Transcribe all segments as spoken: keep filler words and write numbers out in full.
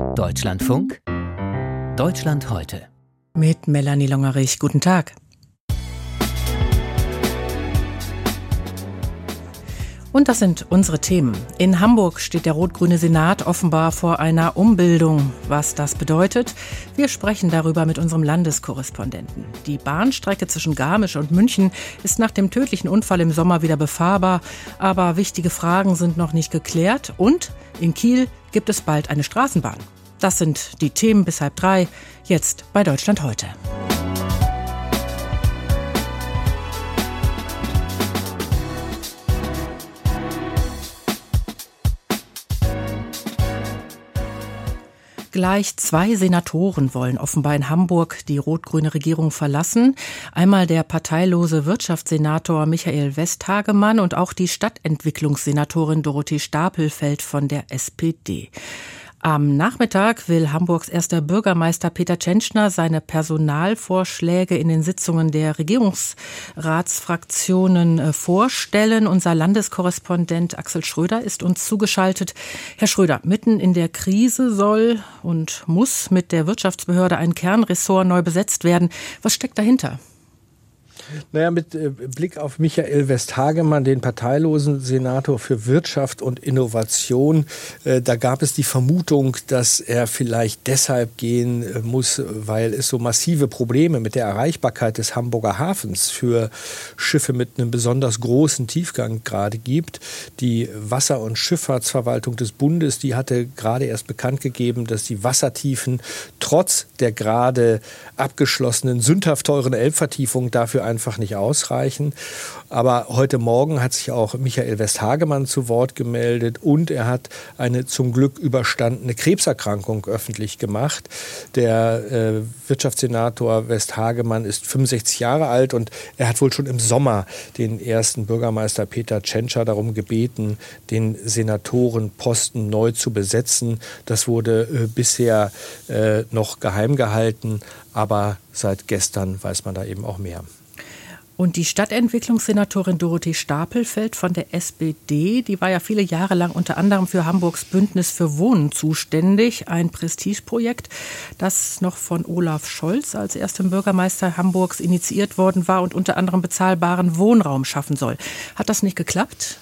Deutschlandfunk Deutschland heute. Mit Melanie Longerich. Guten Tag. Und das sind unsere Themen. In Hamburg steht der rot-grüne Senat offenbar vor einer Umbildung. Was das bedeutet? Wir sprechen darüber mit unserem Landeskorrespondenten. Die Bahnstrecke zwischen Garmisch und München ist nach dem tödlichen Unfall im Sommer wieder befahrbar. Aber wichtige Fragen sind noch nicht geklärt. Und in Kiel gibt es bald eine Straßenbahn. Das sind die Themen bis halb drei. Jetzt bei Deutschland heute. Gleich zwei Senatoren wollen offenbar in Hamburg die rot-grüne Regierung verlassen. Einmal der parteilose Wirtschaftssenator Michael Westhagemann und auch die Stadtentwicklungssenatorin Dorothee Stapelfeld von der S P D. Am Nachmittag will Hamburgs erster Bürgermeister Peter Tschentschner seine Personalvorschläge in den Sitzungen der Regierungsratsfraktionen vorstellen. Unser Landeskorrespondent Axel Schröder ist uns zugeschaltet. Herr Schröder, mitten in der Krise soll und muss mit der Wirtschaftsbehörde ein Kernressort neu besetzt werden. Was steckt dahinter? Naja, mit äh, Blick auf Michael Westhagemann, den parteilosen Senator für Wirtschaft und Innovation, äh, da gab es die Vermutung, dass er vielleicht deshalb gehen äh, muss, weil es so massive Probleme mit der Erreichbarkeit des Hamburger Hafens für Schiffe mit einem besonders großen Tiefgang gerade gibt. Die Wasser- und Schifffahrtsverwaltung des Bundes, die hatte gerade erst bekannt gegeben, dass die Wassertiefen trotz der gerade abgeschlossenen sündhaft teuren Elbvertiefung dafür einfach nicht ausreichen. Aber heute Morgen hat sich auch Michael Westhagemann zu Wort gemeldet und er hat eine zum Glück überstandene Krebserkrankung öffentlich gemacht. Der äh, Wirtschaftssenator Westhagemann ist fünfundsechzig Jahre alt und er hat wohl schon im Sommer den ersten Bürgermeister Peter Tschentschner darum gebeten, den Senatorenposten neu zu besetzen. Das wurde äh, bisher äh, noch geheim gehalten, aber seit gestern weiß man da eben auch mehr. Und die Stadtentwicklungssenatorin Dorothee Stapelfeld von der S P D, die war ja viele Jahre lang unter anderem für Hamburgs Bündnis für Wohnen zuständig. Ein Prestigeprojekt, das noch von Olaf Scholz als erstem Bürgermeister Hamburgs initiiert worden war und unter anderem bezahlbaren Wohnraum schaffen soll. Hat das nicht geklappt?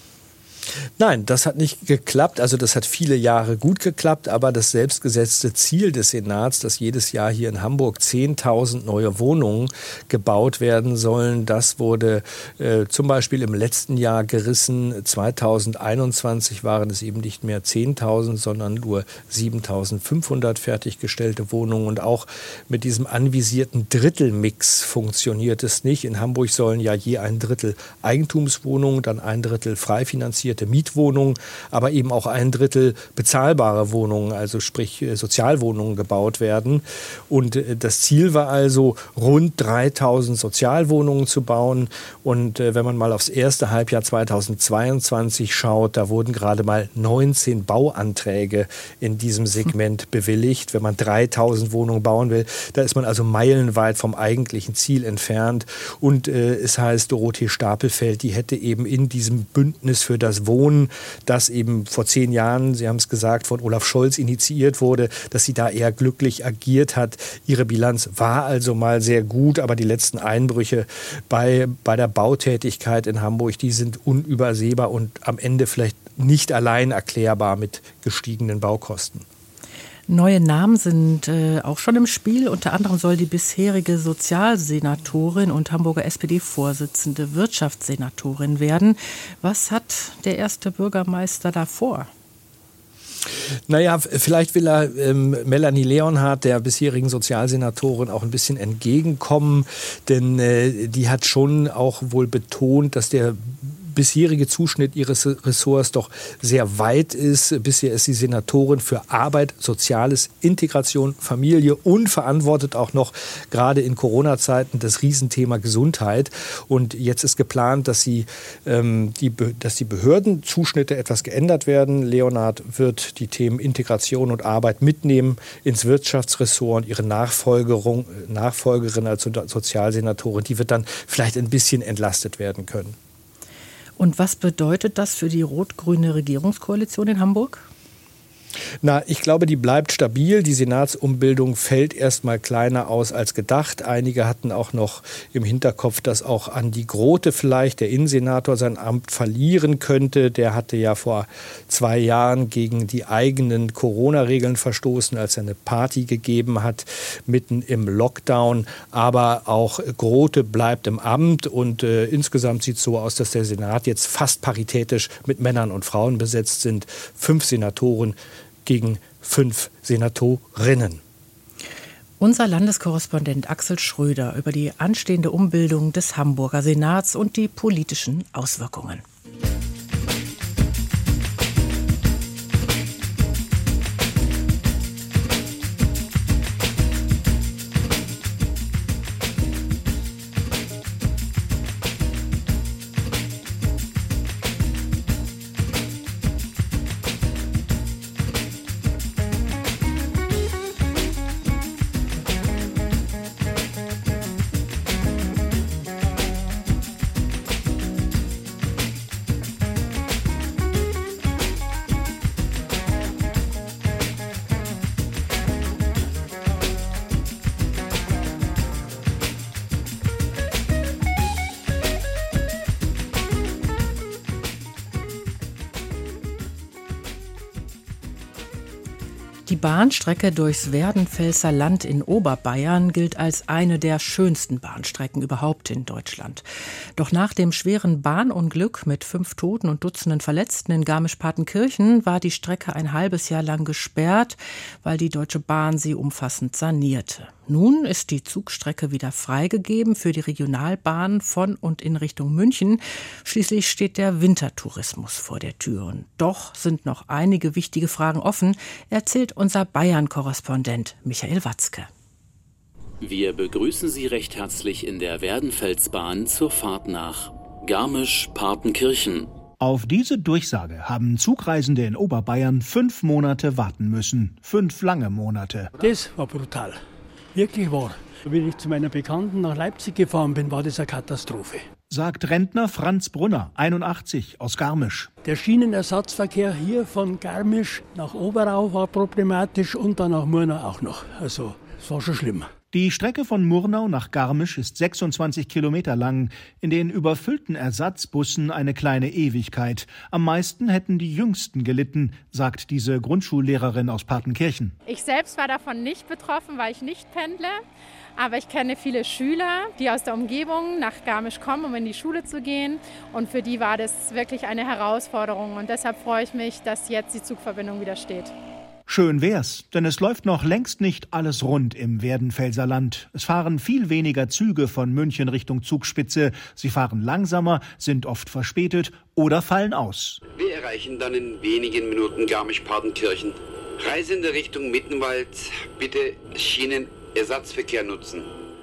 Nein, das hat nicht geklappt. Also das hat viele Jahre gut geklappt, aber das selbstgesetzte Ziel des Senats, dass jedes Jahr hier in Hamburg zehntausend neue Wohnungen gebaut werden sollen, das wurde äh, zum Beispiel im letzten Jahr gerissen. zweitausendeinundzwanzig waren es eben nicht mehr zehntausend, sondern nur siebentausendfünfhundert fertiggestellte Wohnungen. Und auch mit diesem anvisierten Drittelmix funktioniert es nicht. In Hamburg sollen ja je ein Drittel Eigentumswohnungen, dann ein Drittel frei finanzierte Mietwohnungen, aber eben auch ein Drittel bezahlbare Wohnungen, also sprich Sozialwohnungen gebaut werden. Und das Ziel war also, rund dreitausend Sozialwohnungen zu bauen. Und wenn man mal aufs erste Halbjahr zweitausendzweiundzwanzig schaut, da wurden gerade mal neunzehn Bauanträge in diesem Segment bewilligt. Wenn man dreitausend Wohnungen bauen will, da ist man also meilenweit vom eigentlichen Ziel entfernt. Und äh, es heißt, Dorothee Stapelfeld, die hätte eben in diesem Bündnis für das Wohnen, das eben vor zehn Jahren, Sie haben es gesagt, von Olaf Scholz initiiert wurde, dass sie da eher glücklich agiert hat. Ihre Bilanz war also mal sehr gut, aber die letzten Einbrüche bei, bei der Bautätigkeit in Hamburg, die sind unübersehbar und am Ende vielleicht nicht allein erklärbar mit gestiegenen Baukosten. Neue Namen sind äh, auch schon im Spiel. Unter anderem soll die bisherige Sozialsenatorin und Hamburger S P D-Vorsitzende Wirtschaftssenatorin werden. Was hat der erste Bürgermeister da vor? Naja, vielleicht will er ähm, Melanie Leonhardt, der bisherigen Sozialsenatorin, auch ein bisschen entgegenkommen, denn äh, die hat schon auch wohl betont, dass der bisherige Zuschnitt ihres Ressorts doch sehr weit ist. Bisher ist sie Senatorin für Arbeit, Soziales, Integration, Familie und verantwortet auch noch gerade in Corona-Zeiten das Riesenthema Gesundheit. Und jetzt ist geplant, dass, sie, ähm, die, dass die Behördenzuschnitte etwas geändert werden. Leonhardt wird die Themen Integration und Arbeit mitnehmen ins Wirtschaftsressort und ihre Nachfolgerung, Nachfolgerin als Sozialsenatorin, die wird dann vielleicht ein bisschen entlastet werden können. Und was bedeutet das für die rot-grüne Regierungskoalition in Hamburg? Na, ich glaube, die bleibt stabil. Die Senatsumbildung fällt erst mal kleiner aus als gedacht. Einige hatten auch noch im Hinterkopf, dass auch Andi Grote vielleicht, der Innensenator, sein Amt verlieren könnte. Der hatte ja vor zwei Jahren gegen die eigenen Corona-Regeln verstoßen, als er eine Party gegeben hat, mitten im Lockdown. Aber auch Grote bleibt im Amt und äh, insgesamt sieht es so aus, dass der Senat jetzt fast paritätisch mit Männern und Frauen besetzt sind. Fünf Senatoren gegen fünf Senatorinnen. Unser Landeskorrespondent Axel Schröder über die anstehende Umbildung des Hamburger Senats und die politischen Auswirkungen. Die Bahnstrecke durchs Werdenfelser Land in Oberbayern gilt als eine der schönsten Bahnstrecken überhaupt in Deutschland. Doch nach dem schweren Bahnunglück mit fünf Toten und Dutzenden Verletzten in Garmisch-Partenkirchen war die Strecke ein halbes Jahr lang gesperrt, weil die Deutsche Bahn sie umfassend sanierte. Nun ist die Zugstrecke wieder freigegeben für die Regionalbahn von und in Richtung München. Schließlich steht der Wintertourismus vor der Tür. Und doch sind noch einige wichtige Fragen offen, erzählt unser Bayern-Korrespondent Michael Watzke. Wir begrüßen Sie recht herzlich in der Werdenfelsbahn zur Fahrt nach Garmisch-Partenkirchen. Auf diese Durchsage haben Zugreisende in Oberbayern fünf Monate warten müssen. Fünf lange Monate. Das war brutal. Wirklich wahr. Wie ich zu meiner Bekannten nach Leipzig gefahren bin, war das eine Katastrophe. Sagt Rentner Franz Brunner, einundachtzig, aus Garmisch. Der Schienenersatzverkehr hier von Garmisch nach Oberau war problematisch und dann nach Murnau auch noch. Also, es war schon schlimm. Die Strecke von Murnau nach Garmisch ist sechsundzwanzig Kilometer lang, in den überfüllten Ersatzbussen eine kleine Ewigkeit. Am meisten hätten die Jüngsten gelitten, sagt diese Grundschullehrerin aus Partenkirchen. Ich selbst war davon nicht betroffen, weil ich nicht pendle. Aber ich kenne viele Schüler, die aus der Umgebung nach Garmisch kommen, um in die Schule zu gehen. Und für die war das wirklich eine Herausforderung. Und deshalb freue ich mich, dass jetzt die Zugverbindung wieder steht. Schön wär's, denn es läuft noch längst nicht alles rund im Werdenfelser Land. Es fahren viel weniger Züge von München Richtung Zugspitze. Sie fahren langsamer, sind oft verspätet oder fallen aus. Wir erreichen dann in wenigen Minuten Garmisch-Partenkirchen. Reisende Richtung Mittenwald, bitte Schienenersatzverkehr nutzen.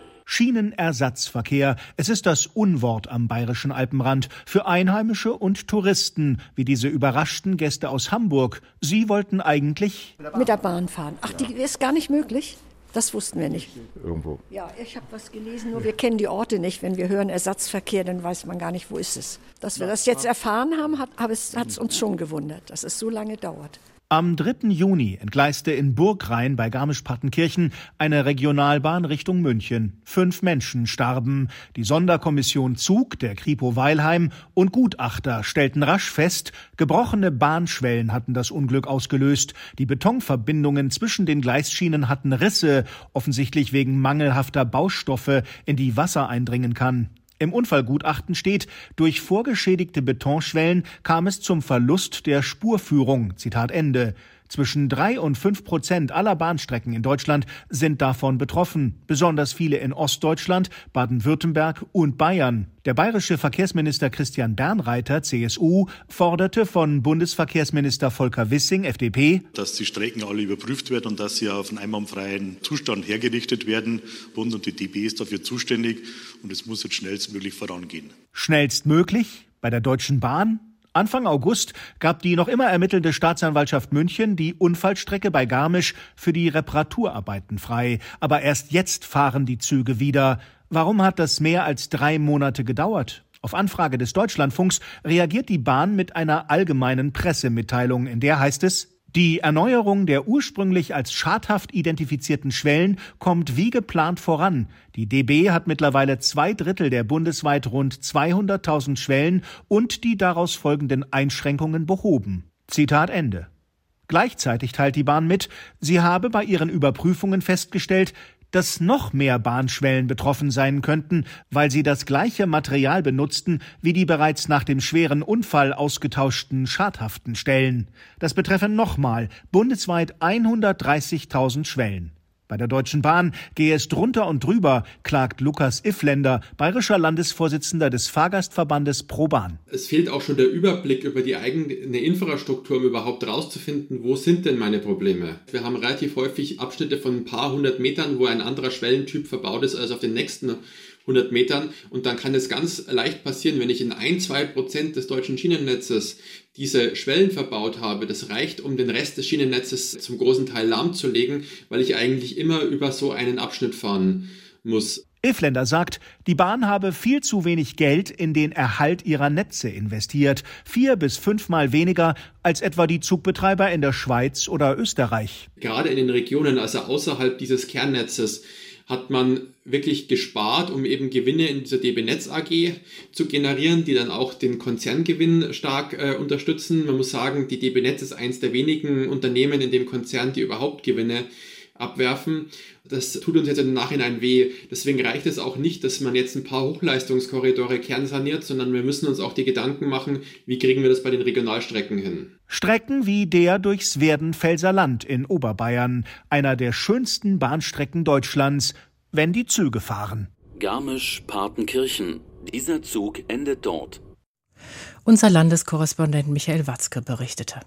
Schienenersatzverkehr, es ist das Unwort am bayerischen Alpenrand für Einheimische und Touristen, wie diese überraschten Gäste aus Hamburg. Sie wollten eigentlich mit der Bahn fahren. Ach, die ist gar nicht möglich? Das wussten wir nicht. Irgendwo. Ja, ich habe was gelesen, nur wir kennen die Orte nicht. Wenn wir hören Ersatzverkehr, dann weiß man gar nicht, wo ist es. Dass wir das jetzt erfahren haben, hat es uns schon gewundert, dass es so lange dauert. Am dritten Juni entgleiste in Burgrhein bei Garmisch-Partenkirchen eine Regionalbahn Richtung München. Fünf Menschen starben. Die Sonderkommission Zug, der Kripo Weilheim und Gutachter stellten rasch fest, gebrochene Bahnschwellen hatten das Unglück ausgelöst. Die Betonverbindungen zwischen den Gleisschienen hatten Risse, offensichtlich wegen mangelhafter Baustoffe, in die Wasser eindringen kann. Im Unfallgutachten steht, durch vorgeschädigte Betonschwellen kam es zum Verlust der Spurführung. Zitat Ende. Zwischen drei und fünf Prozent aller Bahnstrecken in Deutschland sind davon betroffen. Besonders viele in Ostdeutschland, Baden-Württemberg und Bayern. Der bayerische Verkehrsminister Christian Bernreiter, C S U, forderte von Bundesverkehrsminister Volker Wissing, F D P, dass die Strecken alle überprüft werden und dass sie auf einen einwandfreien Zustand hergerichtet werden. Bund und die D B ist dafür zuständig und es muss jetzt schnellstmöglich vorangehen. Schnellstmöglich? Bei der Deutschen Bahn? Anfang August gab die noch immer ermittelnde Staatsanwaltschaft München die Unfallstrecke bei Garmisch für die Reparaturarbeiten frei. Aber erst jetzt fahren die Züge wieder. Warum hat das mehr als drei Monate gedauert? Auf Anfrage des Deutschlandfunks reagiert die Bahn mit einer allgemeinen Pressemitteilung, in der heißt es: Die Erneuerung der ursprünglich als schadhaft identifizierten Schwellen kommt wie geplant voran. Die D B hat mittlerweile zwei Drittel der bundesweit rund zweihunderttausend Schwellen und die daraus folgenden Einschränkungen behoben. Zitat Ende. Gleichzeitig teilt die Bahn mit, sie habe bei ihren Überprüfungen festgestellt, dass noch mehr Bahnschwellen betroffen sein könnten, weil sie das gleiche Material benutzten wie die bereits nach dem schweren Unfall ausgetauschten schadhaften Stellen. Das betreffe nochmal bundesweit hundertdreißigtausend Schwellen. Bei der Deutschen Bahn gehe es drunter und drüber, klagt Lukas Iffländer, bayerischer Landesvorsitzender des Fahrgastverbandes ProBahn. Es fehlt auch schon der Überblick über die eigene Infrastruktur, um überhaupt rauszufinden, wo sind denn meine Probleme. Wir haben relativ häufig Abschnitte von ein paar hundert Metern, wo ein anderer Schwellentyp verbaut ist als auf den nächsten hundert Metern. Und dann kann es ganz leicht passieren, wenn ich in ein, zwei Prozent des deutschen Schienennetzes diese Schwellen verbaut habe, das reicht, um den Rest des Schienennetzes zum großen Teil lahmzulegen, weil ich eigentlich immer über so einen Abschnitt fahren muss. Iffländer sagt, die Bahn habe viel zu wenig Geld in den Erhalt ihrer Netze investiert. Vier bis fünfmal weniger als etwa die Zugbetreiber in der Schweiz oder Österreich. Gerade in den Regionen, also außerhalb dieses Kernnetzes, hat man wirklich gespart, um eben Gewinne in dieser D B Netz A G zu generieren, die dann auch den Konzerngewinn stark äh, unterstützen. Man muss sagen, die D B Netz ist eines der wenigen Unternehmen in dem Konzern, die überhaupt Gewinne abwerfen. Das tut uns jetzt im Nachhinein weh. Deswegen reicht es auch nicht, dass man jetzt ein paar Hochleistungskorridore kernsaniert, sondern wir müssen uns auch die Gedanken machen, wie kriegen wir das bei den Regionalstrecken hin. Strecken wie der durchs Werdenfelser Land in Oberbayern, einer der schönsten Bahnstrecken Deutschlands, wenn die Züge fahren. Garmisch-Partenkirchen. Dieser Zug endet dort. Unser Landeskorrespondent Michael Watzke berichtete.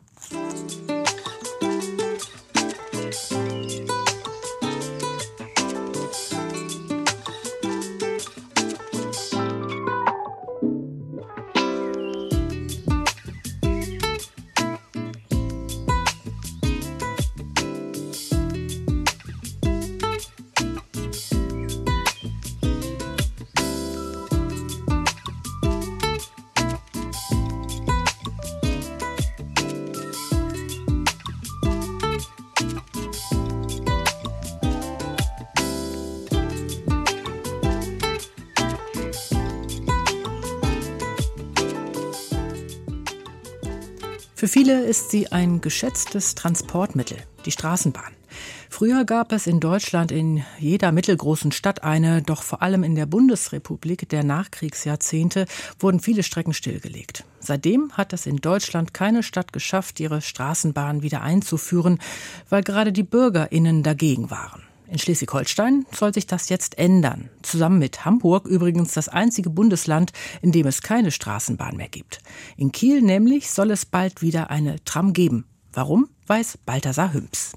Für viele ist sie ein geschätztes Transportmittel, die Straßenbahn. Früher gab es in Deutschland in jeder mittelgroßen Stadt eine, doch vor allem in der Bundesrepublik der Nachkriegsjahrzehnte wurden viele Strecken stillgelegt. Seitdem hat es in Deutschland keine Stadt geschafft, ihre Straßenbahn wieder einzuführen, weil gerade die BürgerInnen dagegen waren. In Schleswig-Holstein soll sich das jetzt ändern. Zusammen mit Hamburg übrigens das einzige Bundesland, in dem es keine Straßenbahn mehr gibt. In Kiel nämlich soll es bald wieder eine Tram geben. Warum, weiß Balthasar Hüms.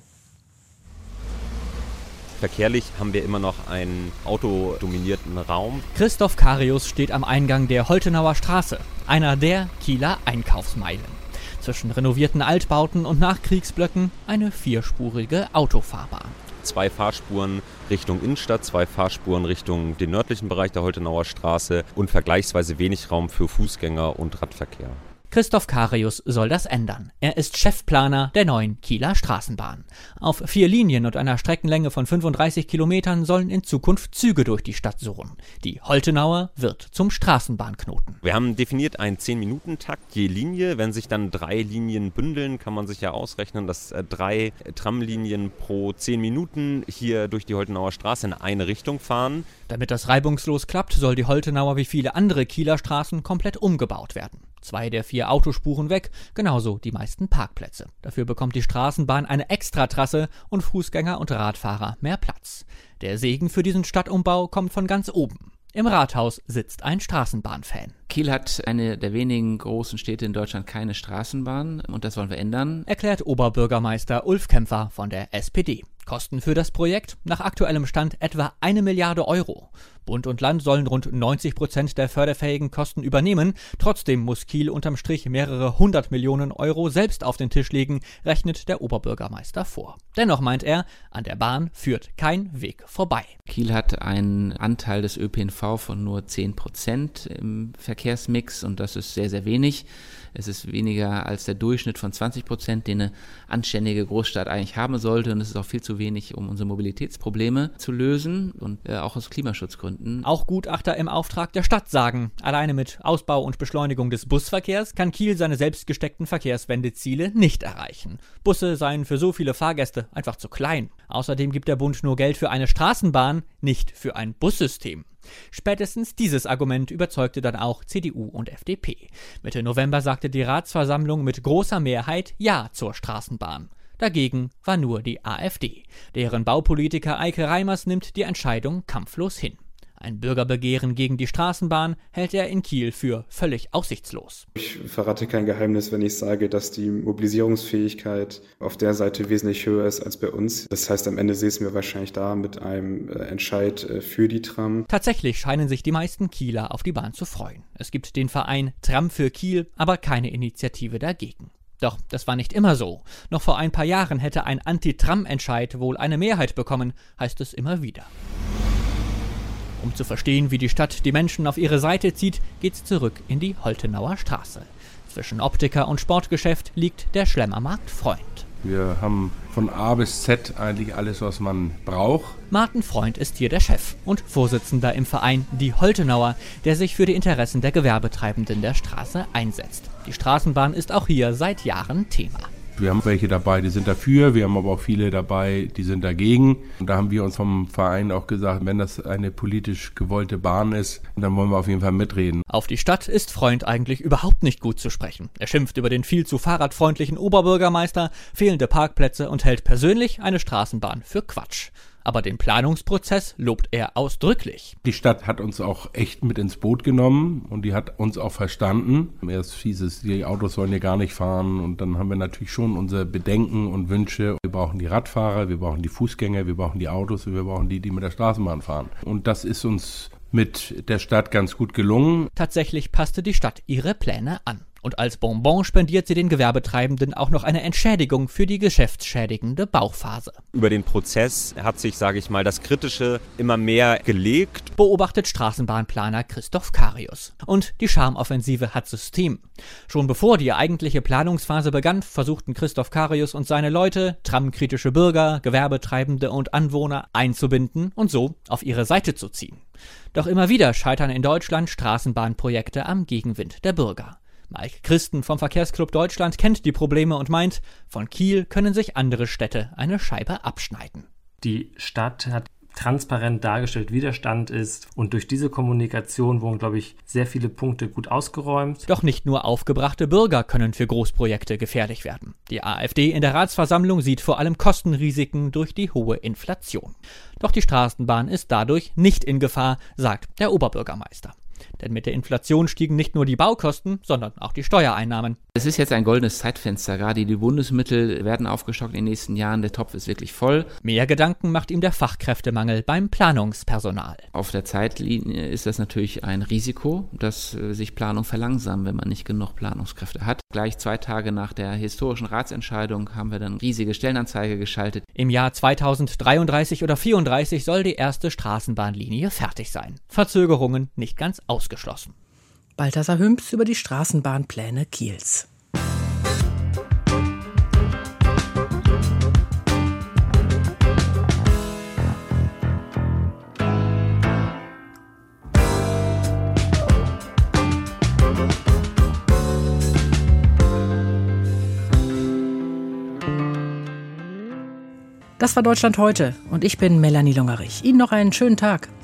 Verkehrlich haben wir immer noch einen autodominierten Raum. Christoph Karius steht am Eingang der Holtenauer Straße, einer der Kieler Einkaufsmeilen. Zwischen renovierten Altbauten und Nachkriegsblöcken eine vierspurige Autofahrbahn. Zwei Fahrspuren Richtung Innenstadt, zwei Fahrspuren Richtung den nördlichen Bereich der Holtenauer Straße und vergleichsweise wenig Raum für Fußgänger und Radverkehr. Christoph Karius soll das ändern. Er ist Chefplaner der neuen Kieler Straßenbahn. Auf vier Linien und einer Streckenlänge von fünfunddreißig Kilometern sollen in Zukunft Züge durch die Stadt surren. Die Holtenauer wird zum Straßenbahnknoten. Wir haben definiert einen zehn-Minuten-Takt je Linie. Wenn sich dann drei Linien bündeln, kann man sich ja ausrechnen, dass drei Tramlinien pro zehn Minuten hier durch die Holtenauer Straße in eine Richtung fahren. Damit das reibungslos klappt, soll die Holtenauer wie viele andere Kieler Straßen komplett umgebaut werden. Zwei der vier Autospuren weg, genauso die meisten Parkplätze. Dafür bekommt die Straßenbahn eine Extratrasse und Fußgänger und Radfahrer mehr Platz. Der Segen für diesen Stadtumbau kommt von ganz oben. Im Rathaus sitzt ein Straßenbahnfan. Kiel hat eine der wenigen großen Städte in Deutschland keine Straßenbahn und das wollen wir ändern, erklärt Oberbürgermeister Ulf Kämpfer von der S P D. Kosten für das Projekt? Nach aktuellem Stand etwa eine Milliarde Euro. Bund und Land sollen rund neunzig Prozent der förderfähigen Kosten übernehmen. Trotzdem muss Kiel unterm Strich mehrere hundert Millionen Euro selbst auf den Tisch legen, rechnet der Oberbürgermeister vor. Dennoch meint er, an der Bahn führt kein Weg vorbei. Kiel hat einen Anteil des Ö P N V von nur zehn Prozent im Verkehrsmix und das ist sehr, sehr wenig. Es ist weniger als der Durchschnitt von zwanzig Prozent, den eine anständige Großstadt eigentlich haben sollte. Und es ist auch viel zu wenig, um unsere Mobilitätsprobleme zu lösen und äh, auch aus Klimaschutzgründen. Auch Gutachter im Auftrag der Stadt sagen, alleine mit Ausbau und Beschleunigung des Busverkehrs kann Kiel seine selbst gesteckten Verkehrswendeziele nicht erreichen. Busse seien für so viele Fahrgäste einfach zu klein. Außerdem gibt der Bund nur Geld für eine Straßenbahn, nicht für ein Bussystem. Spätestens dieses Argument überzeugte dann auch C D U und F D P. Mitte November sagte die Ratsversammlung mit großer Mehrheit Ja zur Straßenbahn. Dagegen war nur die A f D. Deren Baupolitiker Eike Reimers nimmt die Entscheidung kampflos hin. Ein Bürgerbegehren gegen die Straßenbahn hält er in Kiel für völlig aussichtslos. Ich verrate kein Geheimnis, wenn ich sage, dass die Mobilisierungsfähigkeit auf der Seite wesentlich höher ist als bei uns. Das heißt, am Ende säßen wir wahrscheinlich da mit einem Entscheid für die Tram. Tatsächlich scheinen sich die meisten Kieler auf die Bahn zu freuen. Es gibt den Verein Tram für Kiel, aber keine Initiative dagegen. Doch das war nicht immer so. Noch vor ein paar Jahren hätte ein Anti-Tram-Entscheid wohl eine Mehrheit bekommen, heißt es immer wieder. Um zu verstehen, wie die Stadt die Menschen auf ihre Seite zieht, geht's zurück in die Holtenauer Straße. Zwischen Optiker und Sportgeschäft liegt der Schlemmermarkt Freund. Wir haben von A bis Z eigentlich alles, was man braucht. Martin Freund ist hier der Chef und Vorsitzender im Verein Die Holtenauer, der sich für die Interessen der Gewerbetreibenden der Straße einsetzt. Die Straßenbahn ist auch hier seit Jahren Thema. Wir haben welche dabei, die sind dafür, wir haben aber auch viele dabei, die sind dagegen. Und da haben wir uns vom Verein auch gesagt, wenn das eine politisch gewollte Bahn ist, dann wollen wir auf jeden Fall mitreden. Auf die Stadt ist Freund eigentlich überhaupt nicht gut zu sprechen. Er schimpft über den viel zu fahrradfreundlichen Oberbürgermeister, fehlende Parkplätze und hält persönlich eine Straßenbahn für Quatsch. Aber den Planungsprozess lobt er ausdrücklich. Die Stadt hat uns auch echt mit ins Boot genommen und die hat uns auch verstanden. Erst hieß es, die Autos sollen hier gar nicht fahren und dann haben wir natürlich schon unsere Bedenken und Wünsche. Wir brauchen die Radfahrer, wir brauchen die Fußgänger, wir brauchen die Autos und wir brauchen die, die mit der Straßenbahn fahren. Und das ist uns mit der Stadt ganz gut gelungen. Tatsächlich passte die Stadt ihre Pläne an. Und als Bonbon spendiert sie den Gewerbetreibenden auch noch eine Entschädigung für die geschäftsschädigende Bauphase. Über den Prozess hat sich, sage ich mal, das Kritische immer mehr gelegt. Beobachtet Straßenbahnplaner Christoph Karius. Und die Charmoffensive hat System. Schon bevor die eigentliche Planungsphase begann, versuchten Christoph Karius und seine Leute, tramkritische Bürger, Gewerbetreibende und Anwohner einzubinden und so auf ihre Seite zu ziehen. Doch immer wieder scheitern in Deutschland Straßenbahnprojekte am Gegenwind der Bürger. Mike Christen vom Verkehrsclub Deutschland kennt die Probleme und meint, von Kiel können sich andere Städte eine Scheibe abschneiden. Die Stadt hat transparent dargestellt, wie der Stand ist und durch diese Kommunikation wurden, glaube ich, sehr viele Punkte gut ausgeräumt. Doch nicht nur aufgebrachte Bürger können für Großprojekte gefährlich werden. Die A f D in der Ratsversammlung sieht vor allem Kostenrisiken durch die hohe Inflation. Doch die Straßenbahn ist dadurch nicht in Gefahr, sagt der Oberbürgermeister. Denn mit der Inflation stiegen nicht nur die Baukosten, sondern auch die Steuereinnahmen. Es ist jetzt ein goldenes Zeitfenster. Gerade die Bundesmittel werden aufgestockt in den nächsten Jahren. Der Topf ist wirklich voll. Mehr Gedanken macht ihm der Fachkräftemangel beim Planungspersonal. Auf der Zeitlinie ist das natürlich ein Risiko, dass sich Planung verlangsamt, wenn man nicht genug Planungskräfte hat. Gleich zwei Tage nach der historischen Ratsentscheidung haben wir dann riesige Stellenanzeige geschaltet. Im Jahr zweitausenddreiunddreißig oder vierunddreißig soll die erste Straßenbahnlinie fertig sein. Verzögerungen nicht ganz ausgeschlossen. Balthasar Hümps über die Straßenbahnpläne Kiels. Das war Deutschland heute und ich bin Melanie Longerich. Ihnen noch einen schönen Tag.